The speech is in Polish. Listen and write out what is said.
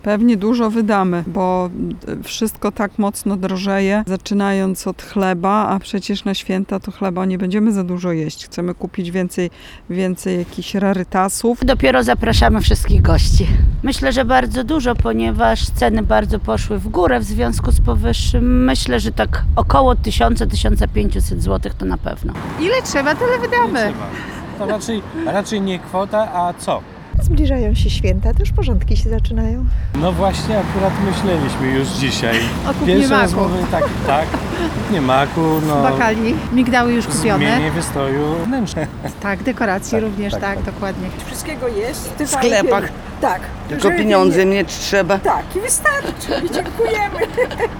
Pewnie dużo wydamy, bo wszystko tak mocno drożeje, zaczynając od chleba, a przecież na święta to chleba nie będziemy za dużo jeść. Chcemy kupić więcej jakichś rarytasów. Dopiero zapraszamy wszystkich gości. Myślę, że bardzo dużo, ponieważ ceny bardzo poszły w górę w związku z powyższym. Myślę, że tak około 1000-1500 zł to na pewno. Ile trzeba, tyle wydamy. To raczej nie kwota, a co? Zbliżają się święta, to już porządki się zaczynają. No właśnie, akurat myśleliśmy już dzisiaj. O kupnie Pierwsze maku. rozmowy, tak, kupnie maku, no, Bakali, migdały już kupione. zmienienie wystroju wnętrza. Tak, dekoracji Tak, również, tak, tak, tak. dokładnie. Wszystkiego jest. W sklepach. Tak. Tylko pieniądze mieć trzeba. Tak, i wystarczy. I dziękujemy.